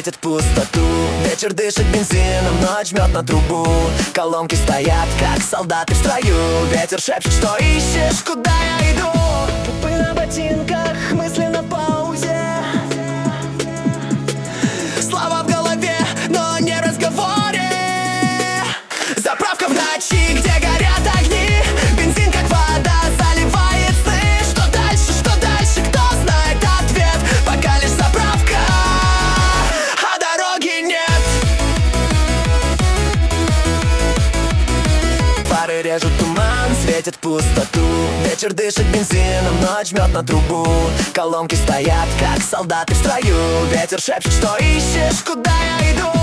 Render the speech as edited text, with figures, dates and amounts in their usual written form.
светит пустоту. Вечер дышит бензином, ночь жмет на трубу. Колонки стоят, как солдаты в строю. Ветер шепчет, что ищешь, куда я иду. Пыль на ботинках, мысли на паузе. Слова в голове, но не в разговоре. Заправка в ночи, где горят огни. Бензин как вода заливает сны. Что дальше, кто знает ответ. Пока лишь заправка, а дороги нет. Фары режут туман, светит пустоту. Вечер дышит бензином, ночь жмет на трубу. Колонки стоят, как солдаты в строю. Ветер шепчет, что ищешь, куда я иду.